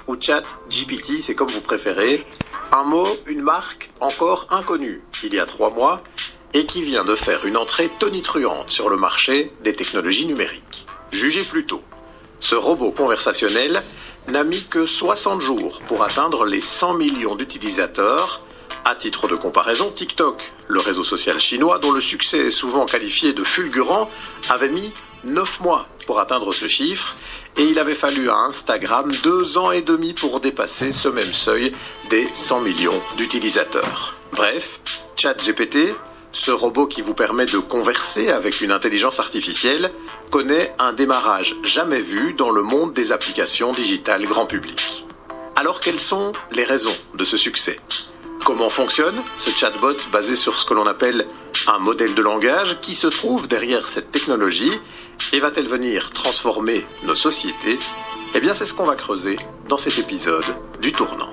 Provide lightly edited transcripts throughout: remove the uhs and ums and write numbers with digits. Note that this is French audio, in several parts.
ou ChatGPT, c'est comme vous préférez, un mot, une marque encore inconnue il y a 3 mois et qui vient de faire une entrée tonitruante sur le marché des technologies numériques. Jugez plutôt, ce robot conversationnel n'a mis que 60 jours pour atteindre les 100 millions d'utilisateurs. À titre de comparaison, TikTok, le réseau social chinois dont le succès est souvent qualifié de fulgurant, avait mis 9 mois pour atteindre ce chiffre et il avait fallu à Instagram 2 ans et demi pour dépasser ce même seuil des 100 millions d'utilisateurs. Bref, ChatGPT, ce robot qui vous permet de converser avec une intelligence artificielle, connaît un démarrage jamais vu dans le monde des applications digitales grand public. Alors quelles sont les raisons de ce succès ? Comment fonctionne ce chatbot basé sur ce que l'on appelle un modèle de langage qui se trouve derrière cette technologie et va-t-elle venir transformer nos sociétés ? Eh bien, c'est ce qu'on va creuser dans cet épisode du Tournant.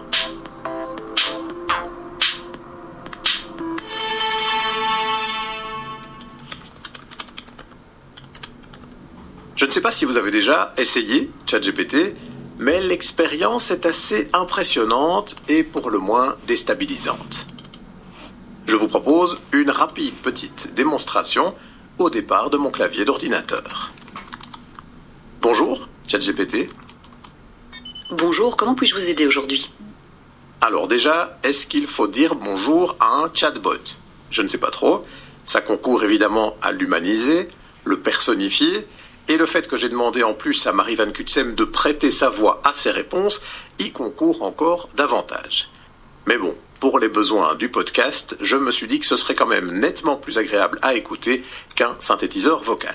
Je ne sais pas si vous avez déjà essayé ChatGPT, mais l'expérience est assez impressionnante et pour le moins déstabilisante. Je vous propose une rapide petite démonstration au départ de mon clavier d'ordinateur. Bonjour, ChatGPT. Bonjour, comment puis-je vous aider aujourd'hui ? Alors déjà, est-ce qu'il faut dire bonjour à un chatbot ? Je ne sais pas trop. Ça concourt évidemment à l'humaniser, le personnifier, et le fait que j'ai demandé en plus à Marie Van Cutsem de prêter sa voix à ses réponses y concourt encore davantage. Mais bon, pour les besoins du podcast, je me suis dit que ce serait quand même nettement plus agréable à écouter qu'un synthétiseur vocal.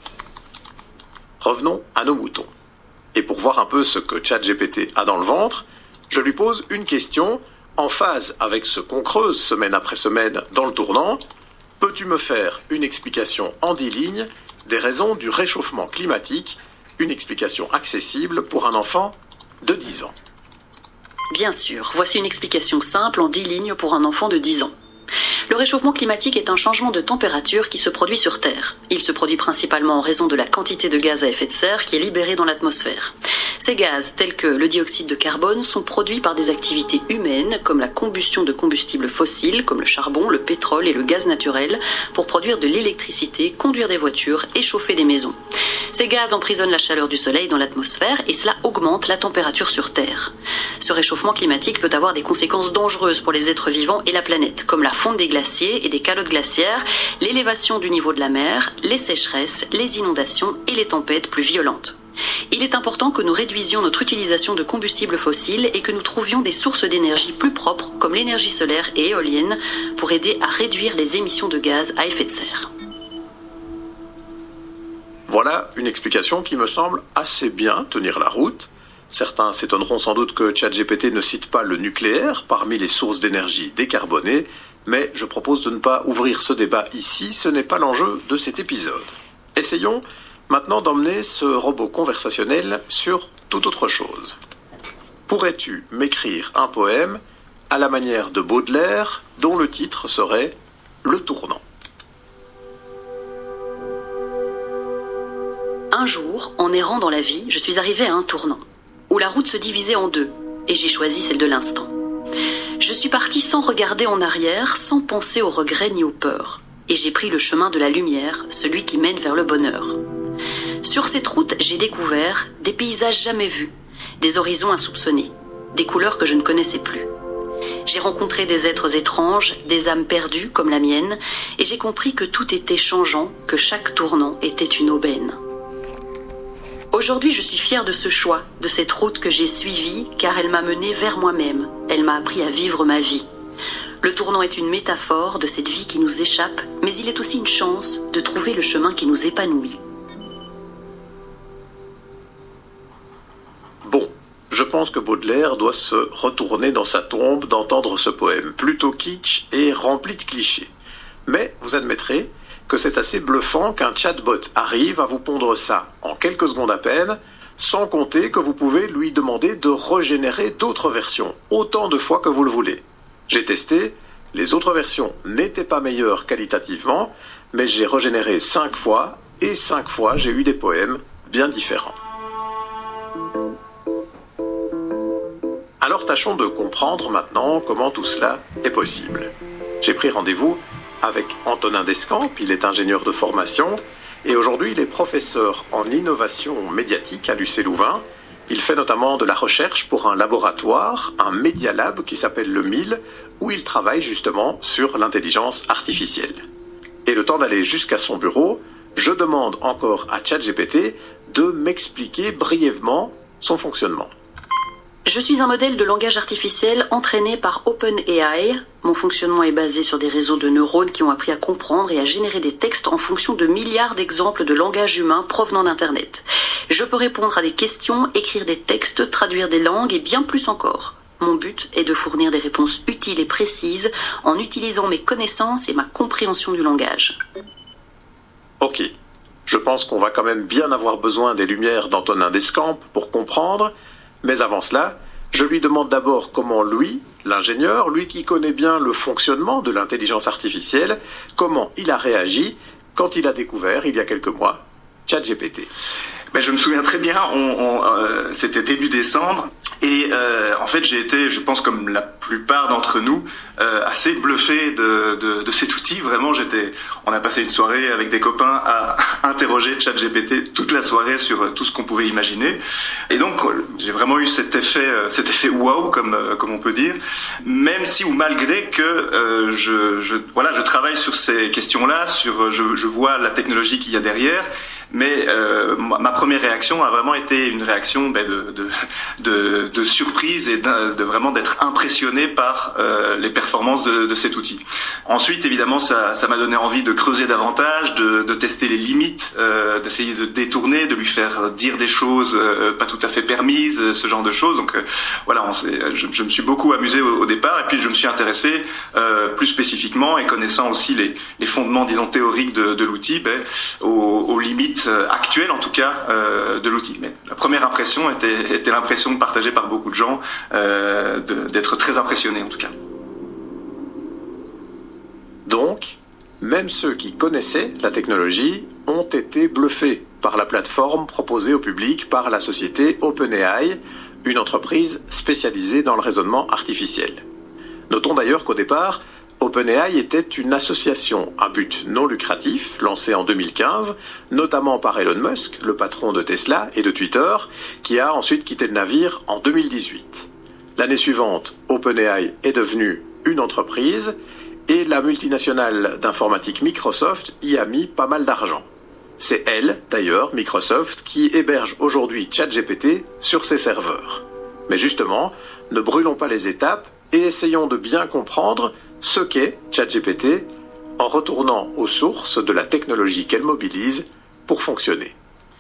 Revenons à nos moutons. Et pour voir un peu ce que ChatGPT a dans le ventre, je lui pose une question en phase avec ce qu'on creuse semaine après semaine dans le Tournant. Peux-tu me faire une explication en 10 lignes des raisons du réchauffement climatique, une explication accessible pour un enfant de 10 ans. Bien sûr, voici une explication simple en 10 lignes pour un enfant de 10 ans. Le réchauffement climatique est un changement de température qui se produit sur Terre. Il se produit principalement en raison de la quantité de gaz à effet de serre qui est libérée dans l'atmosphère. Ces gaz, tels que le dioxyde de carbone, sont produits par des activités humaines comme la combustion de combustibles fossiles comme le charbon, le pétrole et le gaz naturel pour produire de l'électricité, conduire des voitures et chauffer des maisons. Ces gaz emprisonnent la chaleur du soleil dans l'atmosphère et cela augmente la température sur Terre. Ce réchauffement climatique peut avoir des conséquences dangereuses pour les êtres vivants et la planète, comme la fonte des glaciers et des calottes glaciaires, l'élévation du niveau de la mer, les sécheresses, les inondations et les tempêtes plus violentes. Il est important que nous réduisions notre utilisation de combustibles fossiles et que nous trouvions des sources d'énergie plus propres, comme l'énergie solaire et éolienne, pour aider à réduire les émissions de gaz à effet de serre. Voilà une explication qui me semble assez bien tenir la route. Certains s'étonneront sans doute que ChatGPT ne cite pas le nucléaire parmi les sources d'énergie décarbonées, mais je propose de ne pas ouvrir ce débat ici, ce n'est pas l'enjeu de cet épisode. Essayons maintenant d'emmener ce robot conversationnel sur toute autre chose. Pourrais-tu m'écrire un poème à la manière de Baudelaire, dont le titre serait « Le Tournant ». Un jour, en errant dans la vie, je suis arrivé à un tournant, où la route se divisait en deux, et j'ai choisi celle de l'instant. Je suis parti sans regarder en arrière, sans penser aux regrets ni aux peurs, et j'ai pris le chemin de la lumière, celui qui mène vers le bonheur. Sur cette route, j'ai découvert des paysages jamais vus, des horizons insoupçonnés, des couleurs que je ne connaissais plus. J'ai rencontré des êtres étranges, des âmes perdues comme la mienne, et j'ai compris que tout était changeant, que chaque tournant était une aubaine. Aujourd'hui, je suis fière de ce choix, de cette route que j'ai suivie, car elle m'a menée vers moi-même. Elle m'a appris à vivre ma vie. Le tournant est une métaphore de cette vie qui nous échappe, mais il est aussi une chance de trouver le chemin qui nous épanouit. Bon, je pense que Baudelaire doit se retourner dans sa tombe d'entendre ce poème, plutôt kitsch et rempli de clichés. Mais vous admettrez que c'est assez bluffant qu'un chatbot arrive à vous pondre ça en quelques secondes à peine, sans compter que vous pouvez lui demander de régénérer d'autres versions, autant de fois que vous le voulez. J'ai testé, les autres versions n'étaient pas meilleures qualitativement, mais j'ai régénéré 5 fois, et 5 fois j'ai eu des poèmes bien différents. Alors tâchons de comprendre maintenant comment tout cela est possible. J'ai pris rendez-vous avec Antonin Descamps, il est ingénieur de formation et aujourd'hui il est professeur en innovation médiatique à l'UC Louvain. Il fait notamment de la recherche pour un laboratoire, un Media Lab qui s'appelle le MIL, où il travaille justement sur l'intelligence artificielle. Et le temps d'aller jusqu'à son bureau, je demande encore à ChatGPT de m'expliquer brièvement son fonctionnement. Je suis un modèle de langage artificiel entraîné par OpenAI. Mon fonctionnement est basé sur des réseaux de neurones qui ont appris à comprendre et à générer des textes en fonction de milliards d'exemples de langage humain provenant d'Internet. Je peux répondre à des questions, écrire des textes, traduire des langues et bien plus encore. Mon but est de fournir des réponses utiles et précises en utilisant mes connaissances et ma compréhension du langage. Ok, je pense qu'on va quand même bien avoir besoin des lumières d'Antonin Descamps pour comprendre. Mais avant cela, je lui demande d'abord comment lui, l'ingénieur, lui qui connaît bien le fonctionnement de l'intelligence artificielle, comment il a réagi quand il a découvert, il y a quelques mois, ChatGPT. Je me souviens très bien, c'était début décembre, et en fait j'ai été, je pense comme la plupart d'entre nous, assez bluffé de cet outil. Vraiment, on a passé une soirée avec des copains à interroger ChatGPT toute la soirée sur tout ce qu'on pouvait imaginer. Et donc j'ai vraiment eu cet effet wow, comme on peut dire, même si ou malgré que je travaille sur ces questions-là, je vois la technologie qu'il y a derrière. Mais ma première réaction a vraiment été une réaction de surprise et vraiment d'être impressionné par les performances de cet outil. Ensuite, évidemment, ça m'a donné envie de creuser davantage, de tester les limites, d'essayer de détourner, de lui faire dire des choses pas tout à fait permises, ce genre de choses. Donc je me suis beaucoup amusé au départ, et puis je me suis intéressé plus spécifiquement, et connaissant aussi les fondements, disons, théoriques de l'outil, aux limites actuelle en tout cas de l'outil. Mais la première impression était l'impression partagée par beaucoup de gens, d'être très impressionné en tout cas. Donc, même ceux qui connaissaient la technologie ont été bluffés par la plateforme proposée au public par la société OpenAI, une entreprise spécialisée dans le raisonnement artificiel. Notons d'ailleurs qu'au départ, OpenAI était une association à but non lucratif lancée en 2015, notamment par Elon Musk, le patron de Tesla et de Twitter, qui a ensuite quitté le navire en 2018. L'année suivante, OpenAI est devenue une entreprise et la multinationale d'informatique Microsoft y a mis pas mal d'argent. C'est elle, d'ailleurs, Microsoft, qui héberge aujourd'hui ChatGPT sur ses serveurs. Mais justement, ne brûlons pas les étapes et essayons de bien comprendre ce qu'est ChatGPT en retournant aux sources de la technologie qu'elle mobilise pour fonctionner.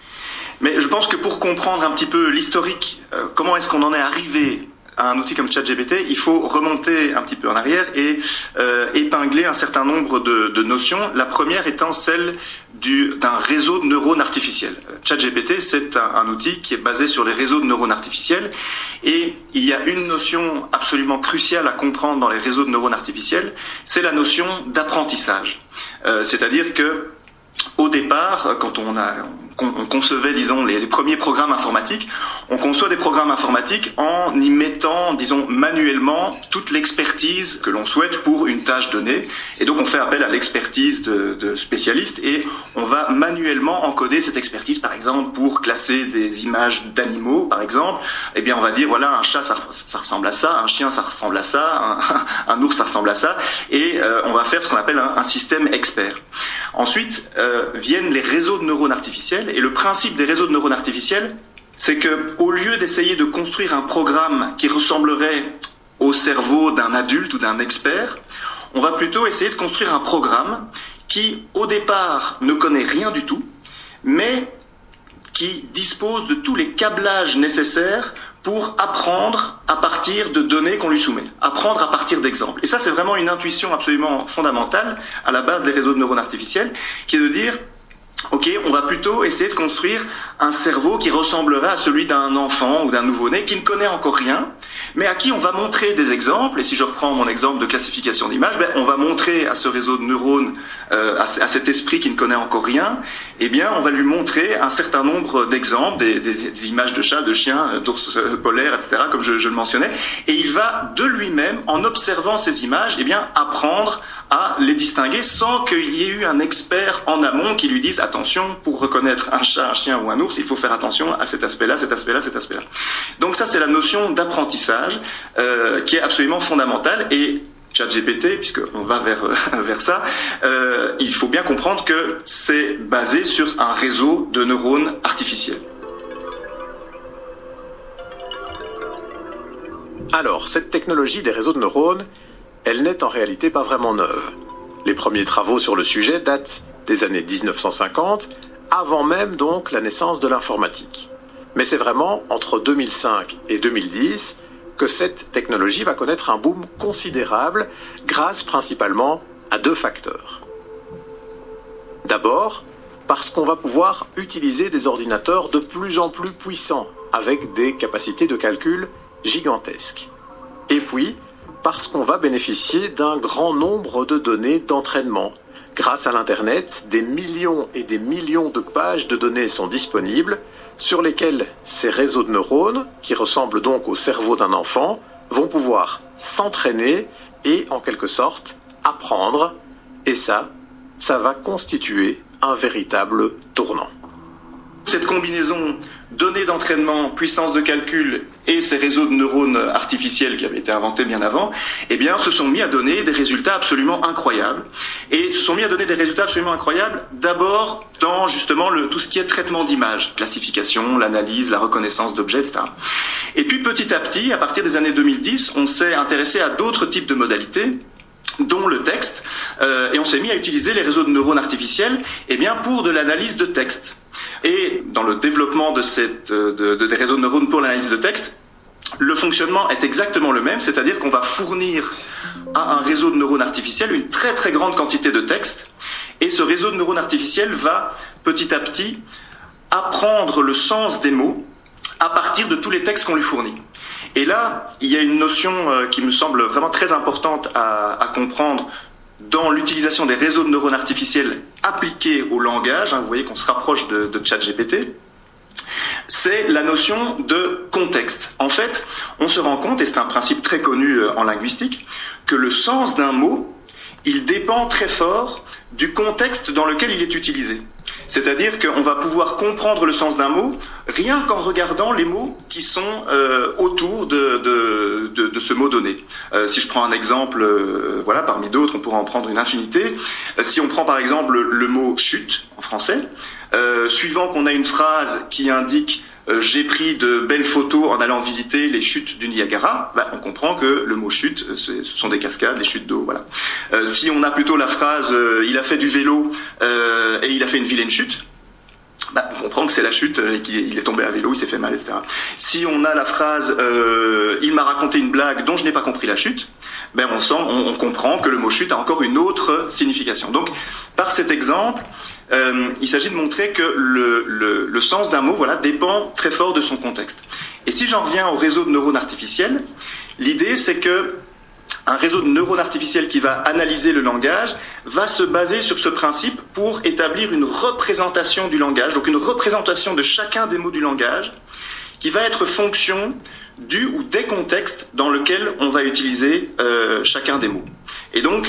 Mais je pense que pour comprendre un petit peu l'historique, comment est-ce qu'on en est arrivé à un outil comme ChatGPT, il faut remonter un petit peu en arrière et épingler un certain nombre de notions. La première étant celle d'un réseau de neurones artificiels. ChatGPT, c'est un outil qui est basé sur les réseaux de neurones artificiels, et il y a une notion absolument cruciale à comprendre dans les réseaux de neurones artificiels, c'est la notion d'apprentissage. C'est-à-dire que au départ, quand on concevait, disons, les premiers programmes informatiques, on conçoit des programmes informatiques en y mettant, disons, manuellement toute l'expertise que l'on souhaite pour une tâche donnée. Et donc on fait appel à l'expertise de spécialistes, et on va manuellement encoder cette expertise, par exemple, pour classer des images d'animaux, par exemple. Eh bien, on va dire, voilà, un chat, ça ressemble à ça, un chien, ça ressemble à ça, un ours, ça ressemble à ça, et on va faire ce qu'on appelle un système expert. Ensuite, viennent les réseaux de neurones artificiels, et le principe des réseaux de neurones artificiels, c'est que au lieu d'essayer de construire un programme qui ressemblerait au cerveau d'un adulte ou d'un expert, on va plutôt essayer de construire un programme qui, au départ, ne connaît rien du tout, mais qui dispose de tous les câblages nécessaires pour apprendre à partir de données qu'on lui soumet, apprendre à partir d'exemples. Et ça, c'est vraiment une intuition absolument fondamentale à la base des réseaux de neurones artificiels, qui est de dire, ok, on va plutôt essayer de construire un cerveau qui ressemblerait à celui d'un enfant ou d'un nouveau-né qui ne connaît encore rien, mais à qui on va montrer des exemples. Et si je reprends mon exemple de classification d'images, on va montrer à ce réseau de neurones, à cet esprit qui ne connaît encore rien, on va lui montrer un certain nombre d'exemples, des images de chats, de chiens, d'ours polaires, etc., comme je le mentionnais, et il va de lui-même, en observant ces images, apprendre à les distinguer sans qu'il y ait eu un expert en amont qui lui dise attention, pour reconnaître un chat, un chien ou un ours, il faut faire attention à cet aspect-là, cet aspect-là, cet aspect-là. Donc ça, c'est la notion d'apprentissage qui est absolument fondamentale. Et ChatGPT, puisqu'on va vers ça, il faut bien comprendre que c'est basé sur un réseau de neurones artificiels. Alors, cette technologie des réseaux de neurones, elle n'est en réalité pas vraiment neuve. Les premiers travaux sur le sujet datent des années 1950, avant même donc la naissance de l'informatique. Mais c'est vraiment entre 2005 et 2010 que cette technologie va connaître un boom considérable grâce principalement à deux facteurs. D'abord, parce qu'on va pouvoir utiliser des ordinateurs de plus en plus puissants, avec des capacités de calcul gigantesques. Et puis, parce qu'on va bénéficier d'un grand nombre de données d'entraînement. Grâce à l'Internet, des millions et des millions de pages de données sont disponibles, sur lesquelles ces réseaux de neurones, qui ressemblent donc au cerveau d'un enfant, vont pouvoir s'entraîner et, en quelque sorte, apprendre. Et ça va constituer un véritable tournant. Cette combinaison données d'entraînement, puissance de calcul et ces réseaux de neurones artificiels qui avaient été inventés bien avant, se sont mis à donner des résultats absolument incroyables. Et se sont mis à donner des résultats absolument incroyables d'abord dans justement tout ce qui est traitement d'images, classification, l'analyse, la reconnaissance d'objets, etc. Et puis petit à petit, à partir des années 2010, on s'est intéressé à d'autres types de modalités, dont le texte, et on s'est mis à utiliser les réseaux de neurones artificiels pour de l'analyse de texte. Et dans le développement des réseaux de neurones pour l'analyse de texte, le fonctionnement est exactement le même, c'est-à-dire qu'on va fournir à un réseau de neurones artificiels une très très grande quantité de texte, et ce réseau de neurones artificiels va petit à petit apprendre le sens des mots à partir de tous les textes qu'on lui fournit. Et là, il y a une notion qui me semble vraiment très importante à comprendre dans l'utilisation des réseaux de neurones artificiels appliqués au langage, vous voyez qu'on se rapproche de ChatGPT, c'est la notion de contexte. En fait, on se rend compte, et c'est un principe très connu en linguistique, que le sens d'un mot, il dépend très fort du contexte dans lequel il est utilisé. C'est-à-dire qu'on va pouvoir comprendre le sens d'un mot rien qu'en regardant les mots qui sont autour de ce mot donné. Si je prends un exemple, parmi d'autres, on pourra en prendre une infinité. Si on prend par exemple le mot chute en français, suivant qu'on a une phrase qui indique j'ai pris de belles photos en allant visiter les chutes du Niagara, on comprend que le mot chute, ce sont des cascades, les chutes d'eau, voilà. Si on a plutôt la phrase il a fait du vélo et il a fait une vilaine chute, on comprend que c'est la chute et qu'il est tombé à vélo, il s'est fait mal, etc. Si on a la phrase il m'a raconté une blague dont je n'ai pas compris la chute, on comprend que le mot chute a encore une autre signification. Donc, par cet exemple, il s'agit de montrer que le sens d'un mot dépend très fort de son contexte. Et si j'en reviens au réseau de neurones artificiels, l'idée c'est que un réseau de neurones artificiels qui va analyser le langage va se baser sur ce principe pour établir une représentation du langage, donc une représentation de chacun des mots du langage, qui va être fonction du ou des contextes dans lesquels on va utiliser chacun des mots. Et donc,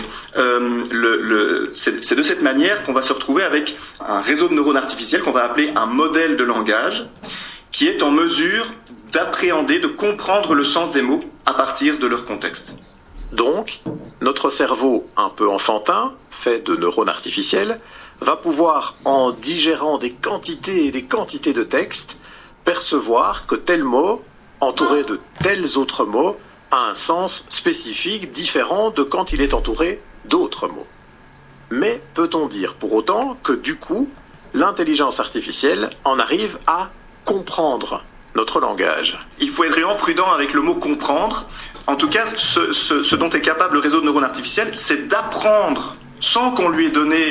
c'est de cette manière qu'on va se retrouver avec un réseau de neurones artificiels qu'on va appeler un modèle de langage, qui est en mesure d'appréhender, de comprendre le sens des mots à partir de leur contexte. Donc, notre cerveau un peu enfantin, fait de neurones artificiels, va pouvoir, en digérant des quantités et des quantités de textes, percevoir que tel mot, entouré de tels autres mots, a un sens spécifique différent de quand il est entouré d'autres mots. Mais peut-on dire pour autant que du coup, l'intelligence artificielle en arrive à comprendre notre langage? Il faut être vraiment prudent avec le mot « comprendre ». En tout cas, ce dont est capable le réseau de neurones artificiels, c'est d'apprendre, sans qu'on lui ait donné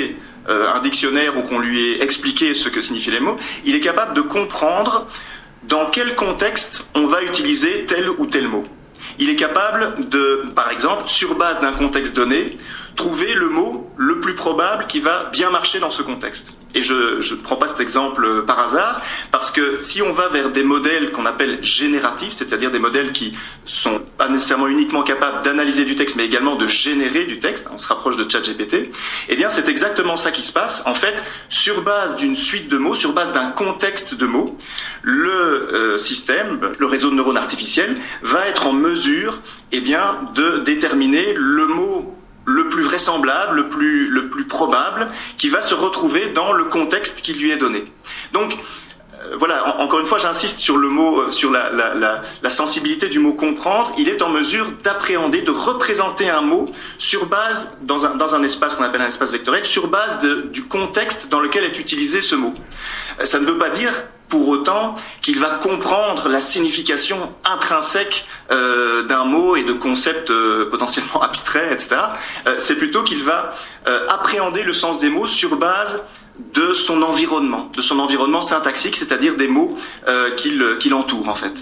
un dictionnaire ou qu'on lui ait expliqué ce que signifient les mots, il est capable de comprendre dans quel contexte on va utiliser tel ou tel mot. Il est capable de, par exemple, sur base d'un contexte donné, trouver le mot le plus probable qui va bien marcher dans ce contexte. Et je ne prends pas cet exemple par hasard, parce que si on va vers des modèles qu'on appelle génératifs, c'est-à-dire des modèles qui sont pas nécessairement uniquement capables d'analyser du texte, mais également de générer du texte, on se rapproche de ChatGPT, eh bien c'est exactement ça qui se passe. En fait, sur base d'une suite de mots, sur base d'un contexte de mots, le système, le réseau de neurones artificiels, va être en mesure eh bien, de déterminer le mot le plus vraisemblable, le plus probable, qui va se retrouver dans le contexte qui lui est donné. Donc, voilà, encore une fois, j'insiste sur le mot, sur la sensibilité du mot comprendre. Il est en mesure d'appréhender, de représenter un mot sur base, dans un espace qu'on appelle un espace vectoriel, sur base du contexte dans lequel est utilisé ce mot. Ça ne veut pas dire pour autant qu'il va comprendre la signification intrinsèque d'un mot et de concepts potentiellement abstraits, etc. C'est plutôt qu'il va appréhender le sens des mots sur base de son environnement syntaxique, c'est-à-dire des mots qui l'entourent en fait.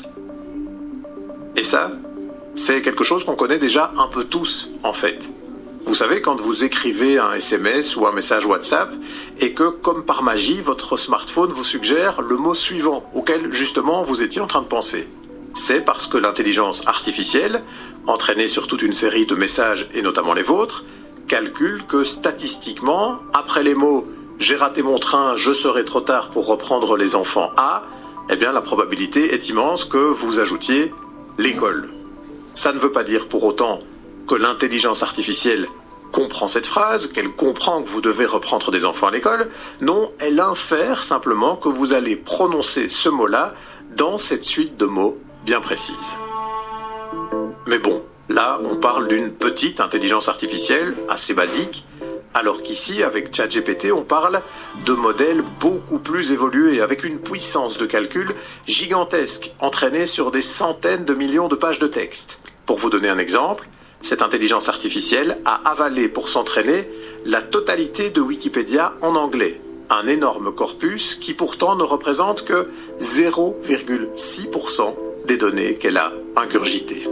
Et ça, c'est quelque chose qu'on connaît déjà un peu tous en fait. Vous savez, quand vous écrivez un SMS ou un message WhatsApp et que, comme par magie, votre smartphone vous suggère le mot suivant auquel, justement, vous étiez en train de penser. C'est parce que l'intelligence artificielle, entraînée sur toute une série de messages, et notamment les vôtres, calcule que, statistiquement, après les mots « j'ai raté mon train, je serai trop tard pour reprendre les enfants à », eh bien, la probabilité est immense que vous ajoutiez « l'école ». Ça ne veut pas dire pour autant que l'intelligence artificielle comprend cette phrase, qu'elle comprend que vous devez reprendre des enfants à l'école. Non, elle infère simplement que vous allez prononcer ce mot-là dans cette suite de mots bien précise. Mais bon, là, on parle d'une petite intelligence artificielle assez basique, alors qu'ici, avec ChatGPT, on parle de modèles beaucoup plus évolués, avec une puissance de calcul gigantesque, entraînée sur des centaines de millions de pages de texte. Pour vous donner un exemple, cette intelligence artificielle a avalé pour s'entraîner la totalité de Wikipédia en anglais. Un énorme corpus qui pourtant ne représente que 0,6% des données qu'elle a ingurgitées.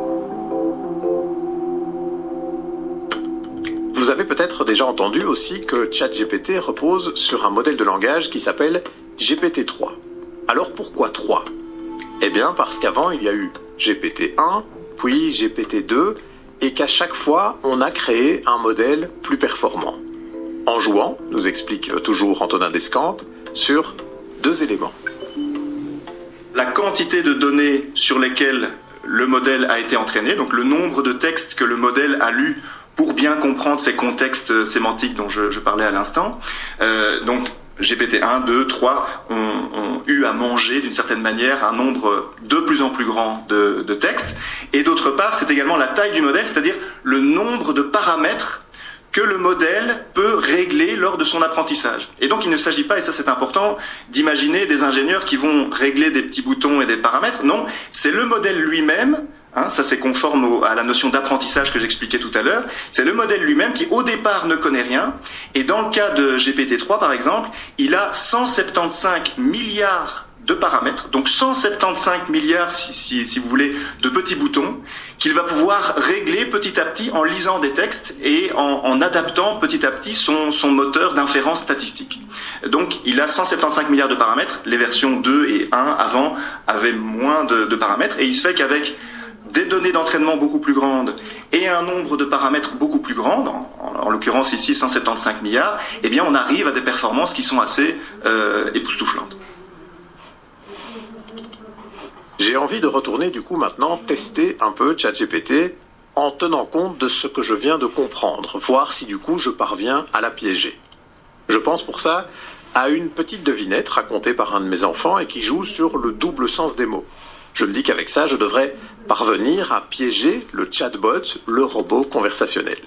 Vous avez peut-être déjà entendu aussi que ChatGPT repose sur un modèle de langage qui s'appelle GPT-3. Alors pourquoi 3 ? Eh bien parce qu'avant il y a eu GPT-1, puis GPT-2, et qu'à chaque fois, on a créé un modèle plus performant. En jouant, nous explique toujours Antonin Descampes, sur 2 éléments. La quantité de données sur lesquelles le modèle a été entraîné, donc le nombre de textes que le modèle a lus pour bien comprendre ces contextes sémantiques dont je parlais à l'instant. Donc, GPT-1, 2, 3 ont eu à manger d'une certaine manière un nombre de plus en plus grand de textes. Et d'autre part, c'est également la taille du modèle, c'est-à-dire le nombre de paramètres que le modèle peut régler lors de son apprentissage. Et donc il ne s'agit pas, et ça c'est important, d'imaginer des ingénieurs qui vont régler des petits boutons et des paramètres. Non, c'est le modèle lui-même. Ça c'est conforme à la notion d'apprentissage que j'expliquais tout à l'heure. C'est le modèle lui-même qui au départ ne connaît rien. Et dans le cas de GPT-3 par exemple, il a 175 milliards de paramètres, donc 175 milliards, si vous voulez, de petits boutons qu'il va pouvoir régler petit à petit en lisant des textes et en adaptant petit à petit son moteur d'inférence statistique. Donc il a 175 milliards de paramètres. Les versions 2 et 1 avant avaient moins de paramètres, et il se fait qu'avec des données d'entraînement beaucoup plus grandes et un nombre de paramètres beaucoup plus grand, en l'occurrence ici 175 milliards, eh bien on arrive à des performances qui sont assez époustouflantes. J'ai envie de retourner du coup maintenant tester un peu ChatGPT en tenant compte de ce que je viens de comprendre, voir si du coup je parviens à la piéger. Je pense pour ça à une petite devinette racontée par un de mes enfants et qui joue sur le double sens des mots. Je me dis qu'avec ça, je devrais parvenir à piéger le chatbot, le robot conversationnel.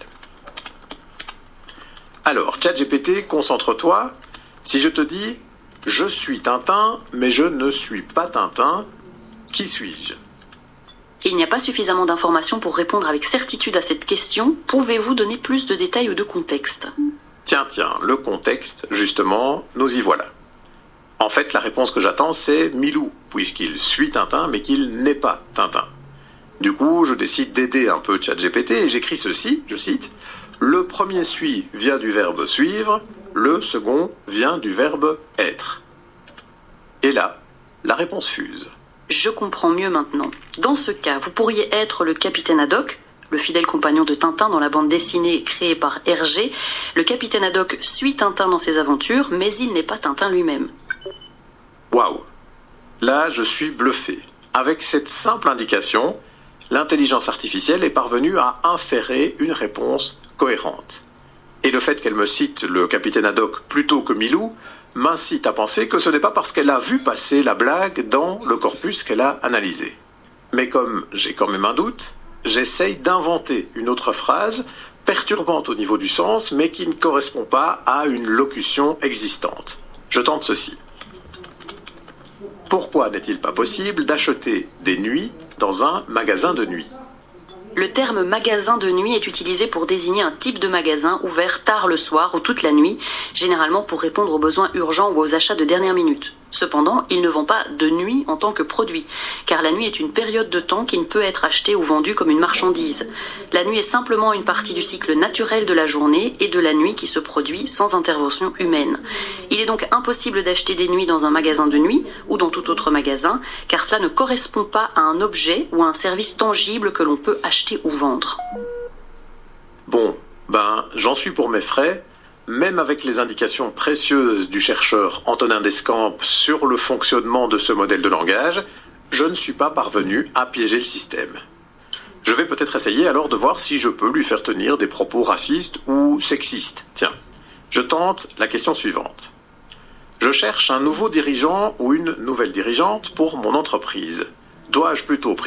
Alors, ChatGPT, concentre-toi. Si je te dis « Je suis Tintin, mais je ne suis pas Tintin », qui suis-je ? Il n'y a pas suffisamment d'informations pour répondre avec certitude à cette question. Pouvez-vous donner plus de détails ou de contexte ? Tiens, le contexte, justement, nous y voilà. En fait, la réponse que j'attends, c'est Milou, puisqu'il suit Tintin, mais qu'il n'est pas Tintin. Du coup, je décide d'aider un peu ChatGPT et j'écris ceci, je cite, « Le premier suit vient du verbe suivre, le second vient du verbe être. » Et là, la réponse fuse. Je comprends mieux maintenant. Dans ce cas, vous pourriez être le capitaine Haddock, le fidèle compagnon de Tintin dans la bande dessinée créée par Hergé. Le capitaine Haddock suit Tintin dans ses aventures, mais il n'est pas Tintin lui-même. Waouh! Là, je suis bluffé. Avec cette simple indication, l'intelligence artificielle est parvenue à inférer une réponse cohérente. Et le fait qu'elle me cite le capitaine Haddock plutôt que Milou m'incite à penser que ce n'est pas parce qu'elle a vu passer la blague dans le corpus qu'elle a analysé. Mais comme j'ai quand même un doute, j'essaye d'inventer une autre phrase perturbante au niveau du sens, mais qui ne correspond pas à une locution existante. Je tente ceci. Pourquoi n'est-il pas possible d'acheter des nuits dans un magasin de nuit ? Le terme magasin de nuit est utilisé pour désigner un type de magasin ouvert tard le soir ou toute la nuit, généralement pour répondre aux besoins urgents ou aux achats de dernière minute. Cependant, ils ne vend pas de nuit en tant que produit, car la nuit est une période de temps qui ne peut être achetée ou vendue comme une marchandise. La nuit est simplement une partie du cycle naturel de la journée et de la nuit qui se produit sans intervention humaine. Il est donc impossible d'acheter des nuits dans un magasin de nuit ou dans tout autre magasin, car cela ne correspond pas à un objet ou à un service tangible que l'on peut acheter ou vendre. Bon, j'en suis pour mes frais. Même avec les indications précieuses du chercheur Antonin Descampes sur le fonctionnement de ce modèle de langage, je ne suis pas parvenu à piéger le système. Je vais peut-être essayer alors de voir si je peux lui faire tenir des propos racistes ou sexistes. Tiens, je tente la question suivante. Je cherche un nouveau dirigeant ou une nouvelle dirigeante pour mon entreprise. Dois-je plutôt